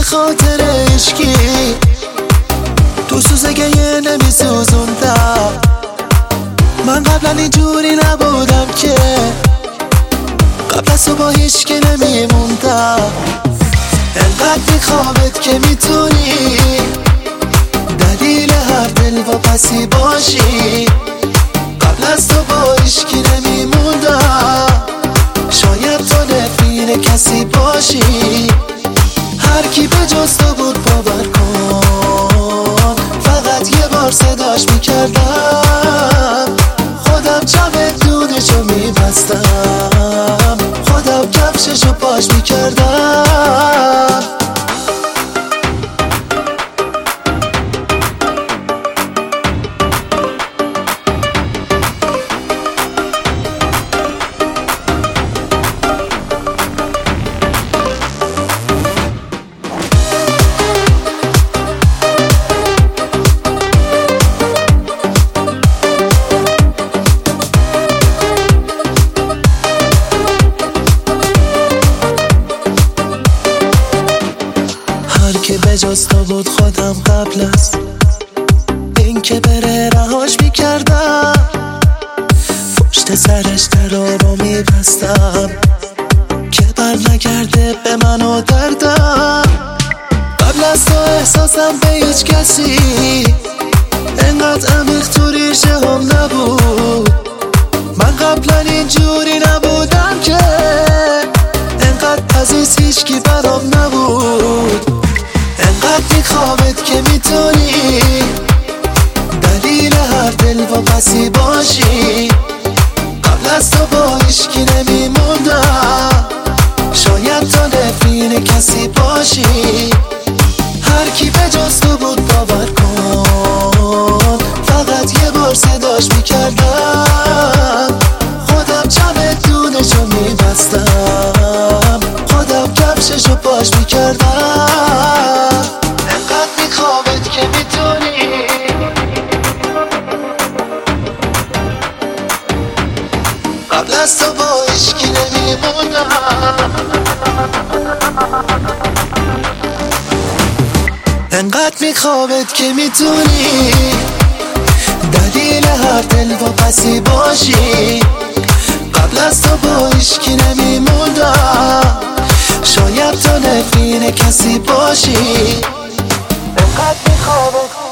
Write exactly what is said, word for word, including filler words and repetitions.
خاطر عشقی تو سوزگه نمی سوزوندم. من قبلا اینجوری نبودم که قبل از تو با هیچکی نمیموندم. انقدر میخوامت که میتونی دلیل هر دل و پسی باشی. قبل از تو با هیچکی نمیموندم. شاید تو نفرین کسی باشی. هر کی به جز تو بود باور کن، فقط یه بار صداش میکردم. خودم چمدونشو میبستم، خودم کفششو پاش میکردم. که به جز تو بود خودم قبل از این که بره رهاش میکردم. پشت سرش درا رو میبستم که بر نگرده به من و دردم. قبل از تو احساسم به هیچ کسی انقدر عمیق تو ریشه هم نبود. من قبلا اینجوری نبودم که انقدر عزیز هیچکی برام نبود. انقدر میخوامت که میتونی دلیل هر دل و پسی باشی. قبل از تو با هیچکی نمیموندم. شاید تو نفرین کسی باشی. هر کی به جز تو بود باور کن، فقط یه بار صداش میکردم. خودم چمدونشو میبستم، خودم کفششو پاش میکردم. که میتونی قبل از تو با عشقی نمیمونم. انقدر میخوامت که میتونی دلیل هر دل و پسی باشی. قبل از تو با عشقی نمیموندم. شاید تو نفرین کسی باشی. انقدر میخوامت